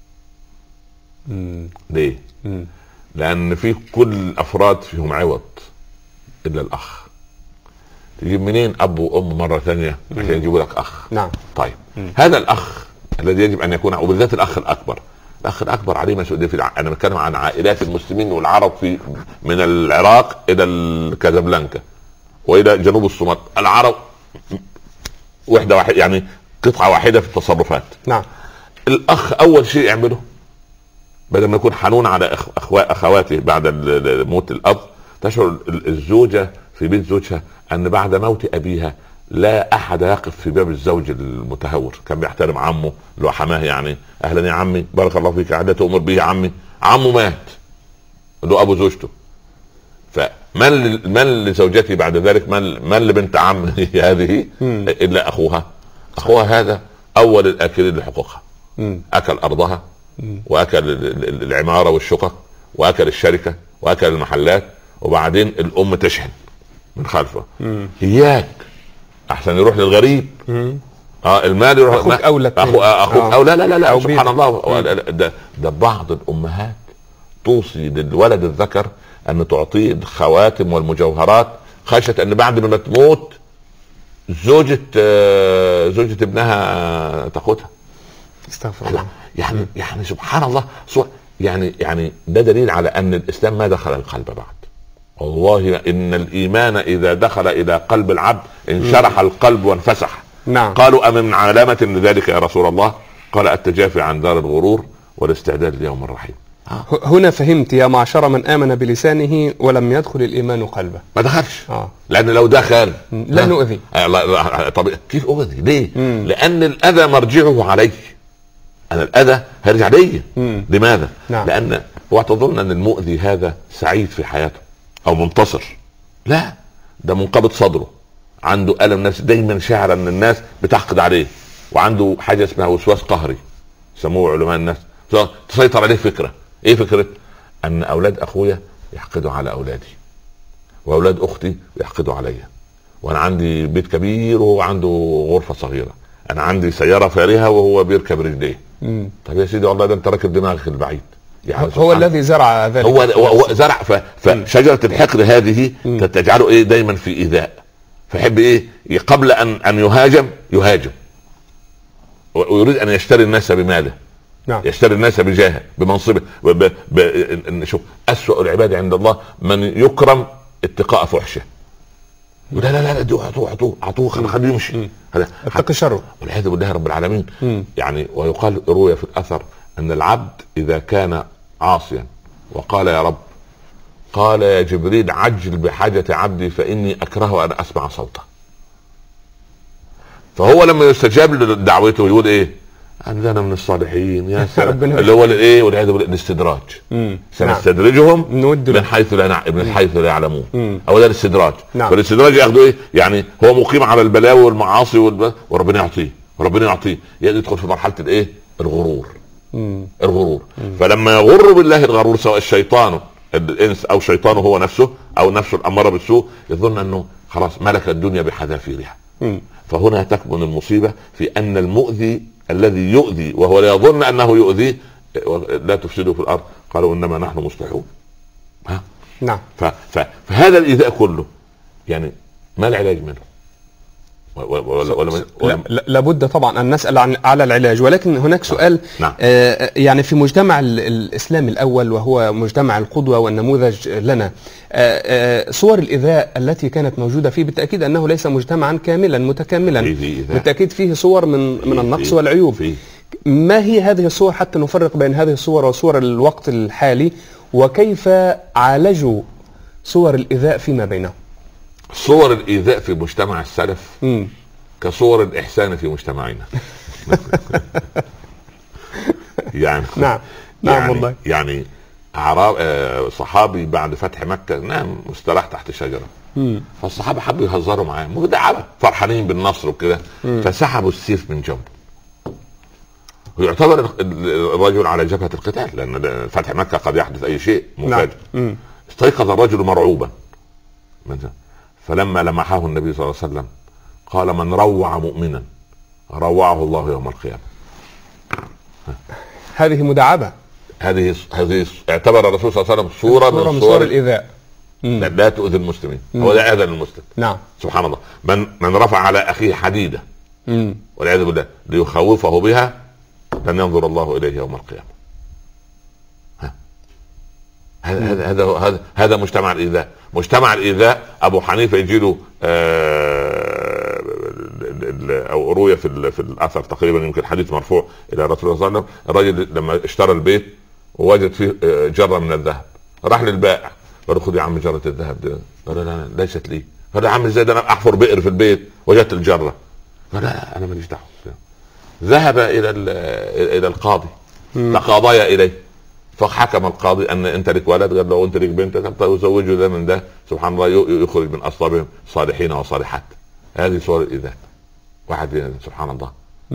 مم. ليه؟ مم. لان في كل الافراد فيهم عوض الا الاخ. تجيب منين اب وام مره ثانيه عشان يجيبوا لك اخ؟ نعم. طيب مم. هذا الاخ الذي يجب ان يكون، وبالذات الاخ الاكبر، الاخ الاكبر عليه مسؤوليه. في الع... انا بتكلم عن عائلات المسلمين والعرب في من العراق الى كازابلانكا والى جنوب الصومال، العرب وحده واحده يعني قطعه واحده في التصرفات. نعم. الاخ اول شيء يعمله بدل ما يكون حنون على أخو... اخواته بعد موت الاب، تشعر الزوجه في بيت زوجها ان بعد موت ابيها لا احد يقف في باب الزوج المتهور. كان بيحترم عمه اللي هو حماه، يعني اهلا يا عمي بارك الله فيك، عادة تؤمر به يا عمي. عمه مات اللي هو ابو زوجته، فمن من لزوجتي بعد ذلك؟ من من لبنت عمه هذه الا اخوها. اخوها هذا اول الاكلين لحقوقها، اكل ارضها واكل العماره والشقق واكل الشركه واكل المحلات، وبعدين الام تشحن من خلفه. مم. اياك احسن يروح للغريب. مم. اه المال يروح اخوك اولى اخو اخوك آه. او لا لا لا, لا. سبحان الله. ده, ده بعض الامهات توصي للولد الذكر ان تعطيه الخواتم والمجوهرات خشيه ان بعد ما تموت زوجة آه زوجة ابنها تاخدها. استغفر الله. يعني مم. يعني سبحان الله. يعني يعني ده دليل على ان الاسلام ما دخل القلب بعد. والله ان الايمان اذا دخل الى قلب العبد انشرح القلب وانفسح. نعم. قالوا امن علامة لذلك يا رسول الله؟ قال التجافي عن دار الغرور والاستعداد ليوم الرحيم. آه. هنا فهمت يا معشر من امن بلسانه ولم يدخل الايمان قلبه. ما دخلش. آه. لان لو دخل لا نؤذي. آه. طب كيف اؤذي؟ ليه؟ مم. لان الاذى مرجعه علي. انا الاذى هرجع لي. لماذا؟ نعم. لان هو تظن ان المؤذي هذا سعيد في حياته او منتصر. لا، ده منقبض صدره، عنده ألم نفسي، دايما شاعر ان الناس بتحقد عليه، وعنده حاجه اسمها وسواس قهري سموه علماء النفس. تسيطر عليه فكره. ايه فكره؟ ان اولاد اخويا يحقدوا على اولادي، واولاد اختي يحقدوا عليا، وانا عندي بيت كبير وهو عنده غرفه صغيره، انا عندي سياره فارهه وهو بيركب رجليه. طب يا سيدي والله ده انت راكب دماغك البعيد. يعني هو الذي زرع ذلك. هو, هو زرع. فشجره الحقد هذه تجعله ايه؟ دايما في ايذاء. فيحب ايه؟ قبل ان ان يهاجم يهاجم، ويريد ان يشتري الناس بماله. نعم. يشتري الناس بجاهه بمنصبه. ب... ب... شوف اسوأ العباد عند الله من يكرم اتقاء فحشه. لا لا لا لا اعطوه اعطوه اعطوه خليه يمشي. اتقي شره والعياذ بالله رب العالمين. مم. يعني ويقال روي في الاثر ان العبد اذا كان عاصيا وقال يا رب، قال يا جبريل عجل بحاجة عبدي فاني اكره ان اسمع صوته. فهو لما يستجاب لدعوته يقول ايه؟ انا من الصالحين يا سلام. اللي هو الايه؟ والعياذ بالله الاستدراج. سنستدرجهم من حيث لا من حيث لا يعلمون. او ده الاستدراج. نعم. فالاستدراج ياخذوا ايه؟ يعني هو مقيم على البلاوي والمعاصي والب... وربنا يعطيه وربنا يعطيه يدخل في مرحله الايه؟ الغرور. مم. الغرور. مم. فلما يغر بالله الغرور، سواء الشيطان الانس او شيطانه هو نفسه او نفسه الاماره بالسوء، يظن انه خلاص ملك الدنيا بحذافيرها. فهنا تكمن المصيبه في ان المؤذي الذي يؤذي وهو لا يظن انه يؤذي لا تفسدوا في الارض قالوا انما نحن مصلحون. ها نعم. فهذا الايذاء كله يعني ما العلاج منه؟ ولا ولا ولا لا لابد طبعا ان نسال عن على العلاج، ولكن هناك سؤال. نعم. آه يعني في مجتمع الاسلام الاول وهو مجتمع القدوه والنموذج لنا، آه آه صور الايذاء التي كانت موجوده فيه بالتاكيد انه ليس مجتمعا كاملا متكاملا، بالتاكيد فيه صور من من النقص والعيوب. ما هي هذه الصور حتى نفرق بين هذه الصور وصور الوقت الحالي، وكيف عالجوا صور الايذاء فيما بينهم؟ صور الإيذاء في مجتمع السلف م. كصور الإحسان في مجتمعنا. يعني نعم نعم يعني والله. يعني أعراب صحابي بعد فتح مكة نام مستراح تحت شجرة، م. فالصحابة حبوا يهزروا معاه مدعبة فرحانين بالنصر وكده، فسحبوا السيف من جنبه. ويعتبر الرجل على جبهة القتال لأن فتح مكة قد يحدث أي شيء مفاجئ. نعم. استيقظ الرجل مرعوبا، فلما لمحه النبي صلى الله عليه وسلم قال: من روع مؤمنا روعه الله يوم القيامة. هذه مداعبة، هذه هذه اعتبر الرسول صلى الله عليه وسلم صورة من, من صور الإيذاء، لا, لا تؤذي المسلمين. هو ده أذى المسلم. نعم. سبحان الله. من من رفع على أخيه حديدة والعياذ بالله ليخوفه بها لن ينظر الله إليه يوم القيامة. هذا هذا هذا هذا مجتمع الإيذاء. مجتمع الإيذاء أبو حنيفة يجي له آه أو روية في في الأثر تقريبا يمكن حديث مرفوع إلى رسول الله صلى الله عليه وسلم، الرجل لما اشترى البيت ووجد فيه جرة من الذهب راح للبائع قال: خذ يا عم جرة الذهب دي. قال: لا لا ليست لي. قال: يا عم ازاي ده انا احفر بئر في البيت وجدت الجرة. قال: لا انا ماليش دعوة. ذهب الى الى القاضي تقاضيا اليه، فحكم القاضي ان انت لك ولد، قال له انت لك بنت، يزوجه ده من ده. سبحان الله يخرج من اصلابهم صالحين وصالحات. هذه صور الايذاء. واحد سبحان الله.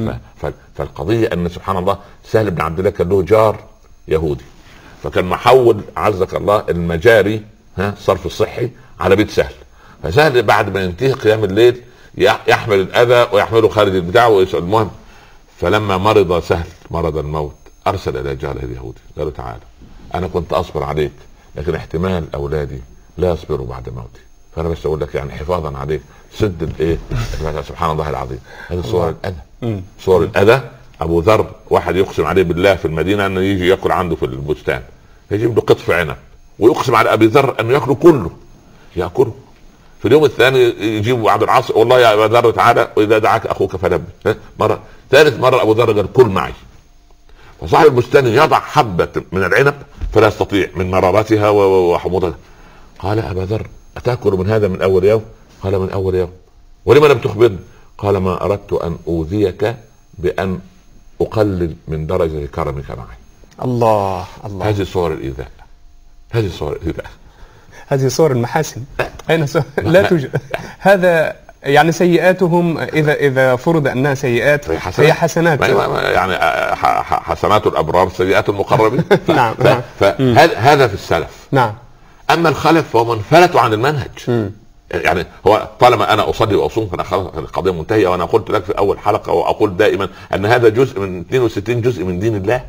فالقضيه ان سبحان الله سهل بن عبد الله كان له جار يهودي، فكان محول عزك الله المجاري ها صرف الصحي على بيت سهل. فسهل بعد ما ينتهي قيام الليل يحمل الاذى ويحمله خارج البتاع ويسأل. المهم فلما مرض سهل مرض الموت ارسل الى جاره اليهودي قال له: تعالى انا كنت اصبر عليك لكن احتمال اولادي لا يصبروا بعد موتي، فانا بس اقول لك يعني حفاظا عليك سد الايه. سبحان الله العظيم. هذه صور الاذى. صور الاذى. ابو ذر واحد يقسم عليه بالله في المدينه انه يجي ياكل عنده في البستان، يجيب له قطف عنب ويقسم على ابي ذر انه ياكله كله، ياكله. في اليوم الثاني يجيبوا بعد العصر: والله يا ابا ذر تعالى واذا دعاك اخوك فلبي. مره ثالث مره ابو ذر قال: كل معي. فصاحب البستان يضع حبه من العنب فلا يستطيع من مرارتها وحموضتها. قال: ابا ذر اتاكل من هذا من اول يوم؟ قال: من اول يوم. ولما لم تخبرني؟ قال: ما اردت ان اوذيك بان اقلل من درجه كرمك معي. الله الله. هذه صور الايذاء. هذه صور الايذاء. هذه صور المحاسن. اين صور؟ لا توجد. هذا يعني سيئاتهم اذا اذا فرض انها سيئات فهي حسنات. يعني حسنات الابرار سيئات المقربين. نعم. فهذا هذا في السلف. نعم. اما الخلف فهم انفلتوا عن المنهج. يعني هو طالما انا اصلي واصوم فانا خلاص القضيه منتهيه. وانا قلت لك في اول حلقه واقول دائما ان هذا جزء من اثنين وستين جزء من دين الله.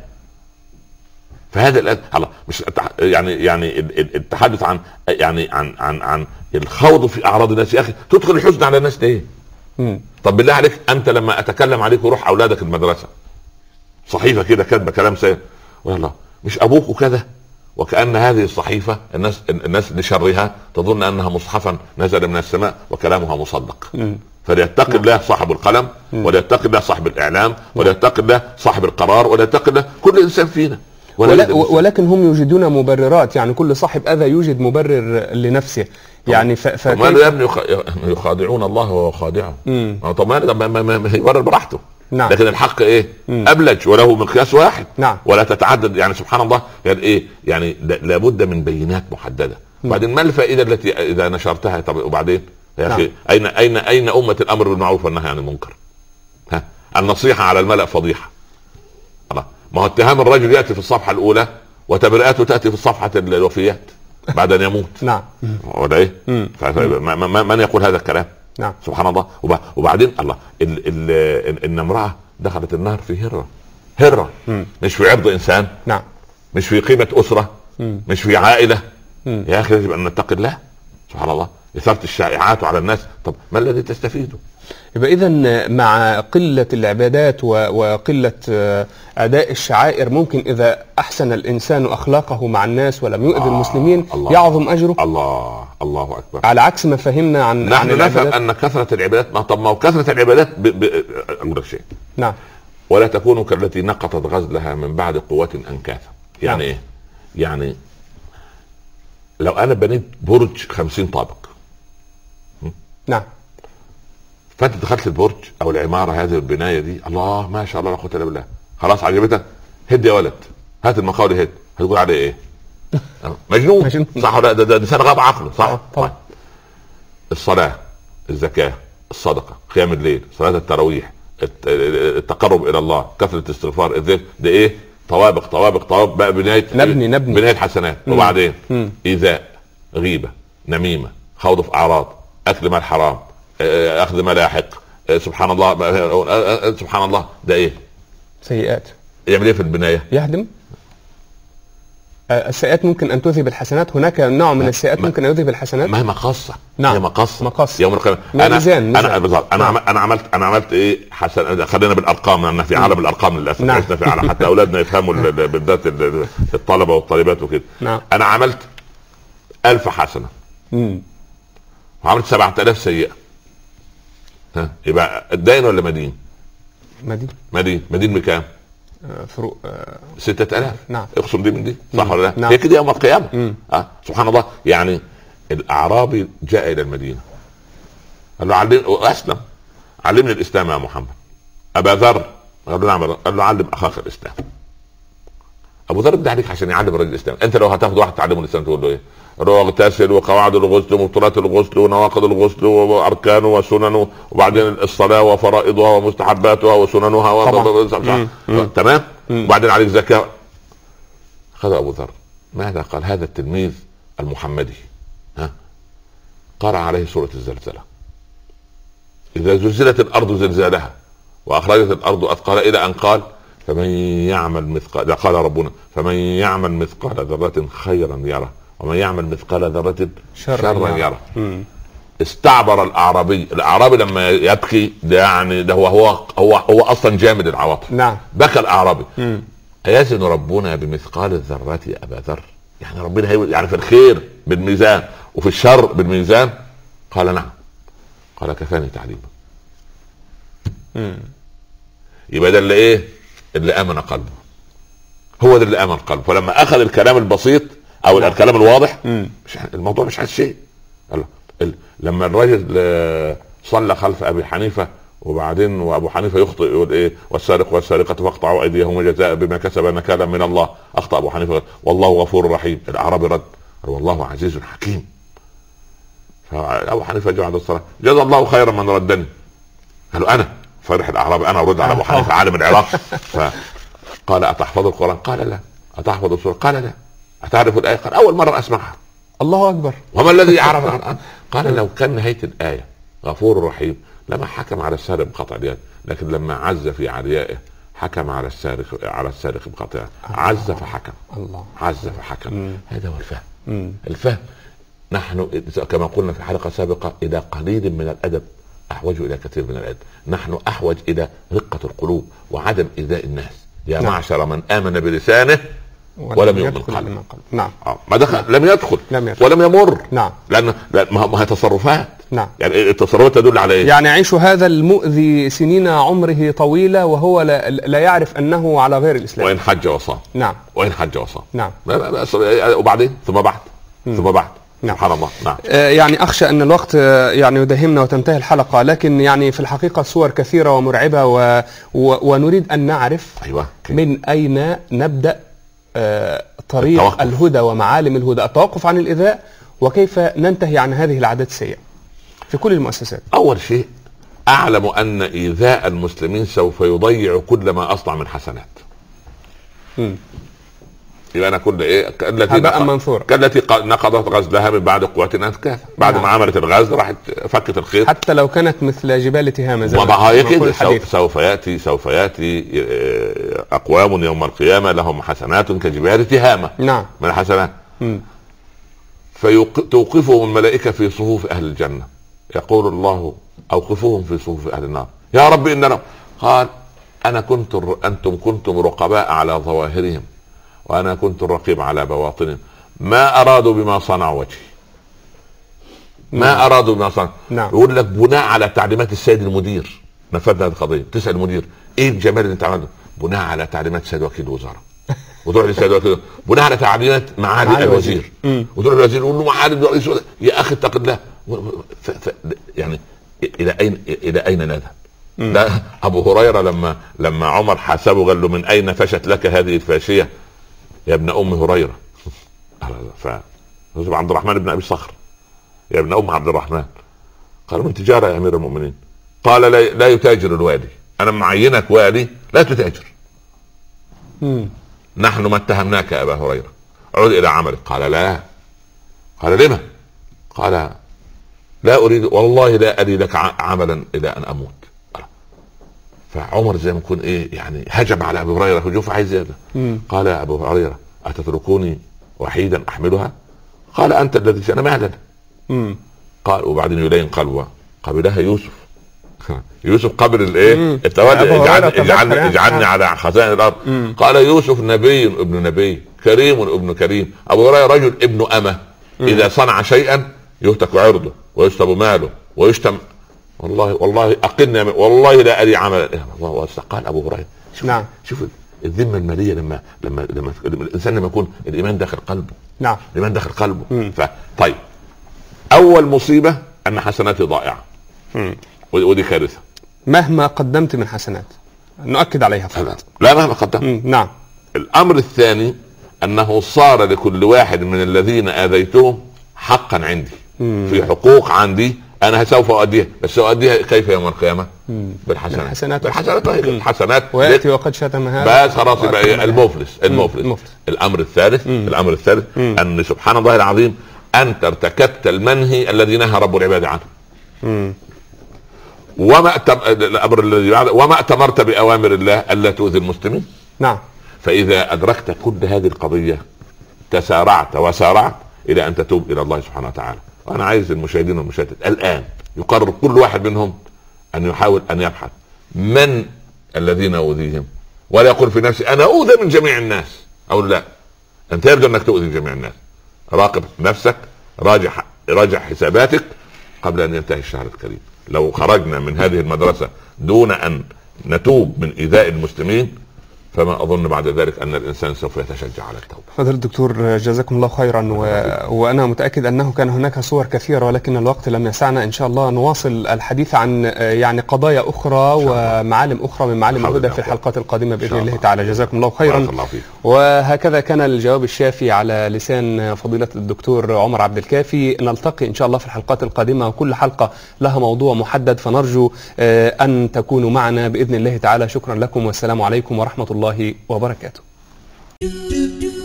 فهذا الان الله مش يعني يعني التحدث عن يعني عن عن عن الخوض في اعراض الناس. يا اخي تدخل الحزن على الناس ليه؟ طب بالله عليك انت لما اتكلم عليك وروح اولادك المدرسه صحيفه كده كاتبه كلام سيء والله مش ابوك وكذا، وكأن هذه الصحيفة الناس الناس لشرها تظن انها مصحفا نزل من السماء وكلامها مصدق. فليتقي الله صاحب القلم، وليتقي الله صاحب الاعلام، وليتقي الله صاحب القرار، وليتقي الله كل انسان فينا. ولكن هم يوجدون مبررات، يعني كل صاحب اذى يوجد مبرر لنفسه. يعني ف ف ما يا ابني يخادعون الله وهو خادعهم. طب ما يبرر براحته. نعم. لكن الحق ايه؟ مم. ابلج وله مقياس واحد. نعم. ولا تتعدد. يعني سبحان الله يعني ايه يعني لابد من بينات محدده. وبعدين ما الفائده التي اذا نشرتها؟ طب وبعدين يا اخي نعم. اين اين اين امه الامر بالمعروف والنهي عن المنكر؟ ها النصيحه على الملأ فضيحه. الله ما هو اتهام الرجل ياتي في الصفحه الاولى وتبرئاته تاتي في صفحه الوفيات بعد ان يموت. نعم. ولا ايه؟ من يقول هذا الكلام؟ نعم. سبحان الله. وبعدين الله ال ال ان امراه دخلت النار في هره هره مش في عرض انسان. نعم. مش في قيمه اسره. مم. مش في عائله. م. يا اخي يجب ان نتقي الله سبحان الله. اثاره الشائعات على الناس، طب ما الذي تستفيده؟ يبقى إذا مع قلة العبادات وقلة أداء الشعائر ممكن إذا أحسن الإنسان أخلاقه مع الناس ولم يؤذي آه المسلمين الله يعظم أجره. الله الله أكبر. على عكس ما فهمنا عن نحن عن نفهم أن كثرة العبادات، ما طب ما كثرة العبادات ب... ب... أقول لك شيء. نعم. ولا تكونوا كالتي نقضت غزلها من بعد قوة أنكاثا. يعني نعم. إيه؟ يعني لو أنا بنيت برج خمسين طابق، نعم، فانت دخلت البرج او العماره هذه البنايه دي، الله ما شاء الله لا قوه الا بالله، خلاص عجبتك، هد يا ولد، هات المقاول هد، هتقول عليه ايه؟ مجنون. مجنون صح ولا ده, ده انسان غاب عقله صح؟ طبعا. الصلاه، الزكاه، الصدقه، قيام الليل، صلاه التراويح، التقرب الى الله، كثره الاستغفار، الذكر، ده ايه؟ طوابق طوابق طوابق بقى بنايه نبني نبني بنايه حسنات. وبعدين ايذاء، غيبه، نميمه، خوض في اعراض، اكل مال حرام، اخذ ملاحق، سبحان الله سبحان الله، ده ايه؟ سيئات. يعمل ايه في البنايه؟ يهدم. السيئات ممكن ان تذهب الحسنات، هناك نوع من السيئات ممكن ان يذهب الحسنات. ما هي مقصه. نعم. هي مقصه مقص يوم القيامه. انا ميزان. انا بالظبط انا نعم. انا عملت انا عملت ايه حسن. خلينا بالارقام لان في عالم الارقام للاسف. نعم. في عالم حتى اولادنا يفهموا بالذات الطلبه والطالبات وكده. نعم. انا عملت ألف حسنه امم وعملت سبعة آلاف سيئه. ها يبقى الدين ولا مدين؟ مدين. مدين مدين بكام؟ آه فروق آه ستة آلاف. نعم. اقسم دي من دي صح ولا لا؟ نعم. هي كده يوم القيامه. آه. سبحان الله. يعني الاعرابي جاء الى المدينه قال له علم اسلم، علمني الاسلام يا محمد. ابا ذر قال له نعم، قال له علم اخاك الاسلام. ابو ذر بدي عليك عشان يعلم الرجل الاسلام. انت لو هتاخد واحد تعلمه الاسلام تقول له ايه؟ اغتسل وقواعد الغسل ومبطلات الغسل ونواقض الغسل واركانه وسننه وبعدين الصلاه وفرائضها ومستحباتها وسننها تمام. وبعدين عليك زكاه. خذ ابو ذر ماذا قال هذا التلميذ المحمدي؟ ها قرأ عليه سوره الزلزله. اذا زلزلت الارض زلزالها واخرجت الارض اثقالها الى ان قال فمن يعمل مثقال، قال ربنا فمن يعمل مثقال ذره خيرا يره ومن يعمل مثقال ذرة شرا, شرا يره. استعبر الاعرابي. الاعرابي لما يبكي ده يعني ده هو هو هو, هو اصلا جامد العواطف. نعم. بكى الاعرابي. أيزن ربنا بمثقال الذرة يا ابا ذر؟ يعني ربنا هي يعني في الخير بالميزان وفي الشر بالميزان؟ قال نعم. قال كفاني تعليما. يبقى ده اللي ايه؟ اللي امن قلبه. هو ده اللي امن قلبه. فلما اخذ الكلام البسيط او نعم. الكلام الواضح مش الموضوع مش عايز شيء. لما الرجل صلى خلف ابي حنيفه وبعدين وابو حنيفه يخطئ يقول ايه والسارق والسارقه فاقطعوا ايديهما جزاء بما كسب نكالا من الله. اخطا ابو حنيفه والله غفور رحيم. الاعرابي رد قال والله عزيز حكيم. فابو حنيفه جاء عند الصلاه جزا الله خيرا من ردني. قالوا انا فرح الاعرابي انا ارد على ابو حنيفه عالم العراق. فقال اتحفظ القران؟ قال لا. اتحفظ السوره؟ قال لا. أتعرف الآية؟ قال أول مرة أسمعها. الله أكبر. وما الذي يعرف الآن؟ قال لو كان نهاية الآية غفور رحيم لما حكم على السارق بقطع اليد، لكن لما عز في عليائه حكم على السارق على السارق بقطع. عز فحكم. الله. عز فحكم. مم. هذا هو الفهم. مم. الفهم. نحن كما قلنا في حلقة سابقة إلى قليل من الأدب أحوج إلى كثير من الأدب. نحن أحوج إلى رقة القلوب وعدم إيذاء الناس. يا نعم. معشر من آمن بلسانه ولم يؤمن قلبه. نعم. ما دخل. نعم. لم يدخل. لم يدخل ولم يمر. نعم. لان ما هي تصرفات. نعم. يعني التصرفات تدل على ايه؟ يعني عيش هذا المؤذي سنين عمره طويلة وهو لا, لا يعرف انه على غير الاسلام. وان حج وصام. نعم. وان حج وصام. نعم. وبعدين ثم بعد م. ثم بعد. نعم. سبحان الله. نعم. آه يعني اخشى ان الوقت آه يعني يداهمنا وتنتهي الحلقة، لكن يعني في الحقيقة صور كثيرة ومرعبة و و ونريد ان نعرف أيوة. من اين نبدأ آه طريق التوقف. الهدى ومعالم الهدى، التوقف عن الإيذاء، وكيف ننتهي عن هذه العادات السيئة في كل المؤسسات. أول شيء أعلم أن إيذاء المسلمين سوف يضيع كل ما أصنع من حسنات. امم يبقى أنا كل إيه التي منثورة كالتي نقضت غزلها من بعد قوة أنكاثا. بعد نعم. ما عملت الغزل راحت فكت الخيط حتى لو كانت مثل جبال تهامة زي ما هي كده. سوف, سوف يأتي سوف يأتي أقوام يوم القيامة لهم حسنات كجبال تهامة. نعم. من الحسنات. م. فتوقفهم الملائكة في صفوف أهل الجنة، يقول الله أوقفوهم في صفوف أهل النار، يا رب إننا. قال أنا كنت أنتم كنتم رقباء على ظواهرهم وأنا كنت الرقيب على بواطنهم، ما أرادوا بما صنعوا وجهي، ما أرادوا بما صنعوا. نعم. يقول لك بناء على تعليمات السيد المدير نفذنا هذه القضية. تسأل المدير إيه الجمال اللي أنت عملته؟ بناء على تعليمات السيد وكيل الوزارة. وتروح للسيد وكيل بناء على تعليمات معالي الوزير، وتروح للوزير يقول له معالي الرئيس، يا أخي اتق الله. ف... ف... يعني إلى أين إلى أين نذهب؟ لا أبو هريرة لما لما عمر حاسبه قال له من أين فشت لك هذه الفاشية يا ابن أم هريرة؟ ف عبد الرحمن بن أبي صخر يا ابن أم عبد الرحمن. قال من تجارة يا أمير المؤمنين؟ قال لا, لا يتاجر الوالي، أنا معينك والي لا تتاجر. مم. نحن ما اتهمناك يا أبا هريرة، عد إلى عملك. قال لا. قال لما؟ قال لا أريد والله لا أريد لك عملا إلى أن أموت. فعمر زي ما يكون إيه يعني هجم على أبو هريرة وشوف عايز زيادة. قال يا أبو هريرة أتتركوني وحيدا أحملها؟ قال أنت الذي أنا مهلا. قال وبعدين يلين قلبه قبلها يوسف. يوسف قبل الايه التولي، اجعلني اجعلني اجعلني على خزائن الارض. مم. قال يوسف نبي ابن نبي كريم ابن كريم. ابو هريره رجل ابن امه، اذا صنع شيئا يهتك عرضه ويسلب ماله ويشتم. والله والله اقلني والله لا اري عملا. قال ابو هريره شوف, نعم. شوف الذمه الماليه لما لما لما الانسان لما يكون الايمان داخل قلبه. نعم الايمان داخل قلبه. طيب اول مصيبه ان حسناتي ضائعه، ودي كارثة. مهما قدمت من حسنات نؤكد عليها فقط. لا مهما قدمت. نعم. الأمر الثاني أنه صار لكل واحد من الذين آذيتهم حقا عندي. مم. في حقوق عندي أنا سوف أؤديها، بس أؤديها كيف يوم القيامة؟ بالحسنات. بالحسنات. بالحسنات. الحسنات. ويأتي وقد شتم هذا. بس خلاص يبقى المفلس. المفلس. الأمر الثالث. مم. الأمر الثالث مم. أن سبحان الله العظيم أنت ارتكبت المنهي الذي نهى رب العباد عنه. مم. وما أتم... الامر الذي بعد وما اتمرت باوامر الله الا تؤذي المسلمين. نعم. فاذا ادركت كل هذه القضيه تسارعت وسارعت الى ان تتوب الى الله سبحانه وتعالى. وانا عايز المشاهدين والمشاهدات الان يقرر كل واحد منهم ان يحاول ان يبحث من الذين اؤذيهم، ولا يقول في نفسي انا اؤذى من جميع الناس. او لا، انت يبدو انك تؤذي جميع الناس. راقب نفسك، راجع راجع حساباتك قبل ان ينتهي الشهر الكريم. لو خرجنا من هذه المدرسة دون أن نتوب من إيذاء المسلمين فما أظن بعد ذلك أن الإنسان سوف يتشجع على التوبة. فضيلة الدكتور جزاكم الله خيرا، و... وأنا متأكد أنه كان هناك صور كثيرة ولكن الوقت لم يسعنا. إن شاء الله نواصل الحديث عن يعني قضايا أخرى ومعالم أخرى من معالم الهدى في الحلقات القادمة بإذن الله تعالى. جزاكم الله خيرا. الله وهكذا كان الجواب الشافي على لسان فضيلة الدكتور عمر عبد الكافي. نلتقي إن شاء الله في الحلقات القادمة، وكل حلقة لها موضوع محدد، فنرجو أن تكونوا معنا بإذن الله تعالى. شكرا لكم والسلام عليكم ورحمة الله وبركاته.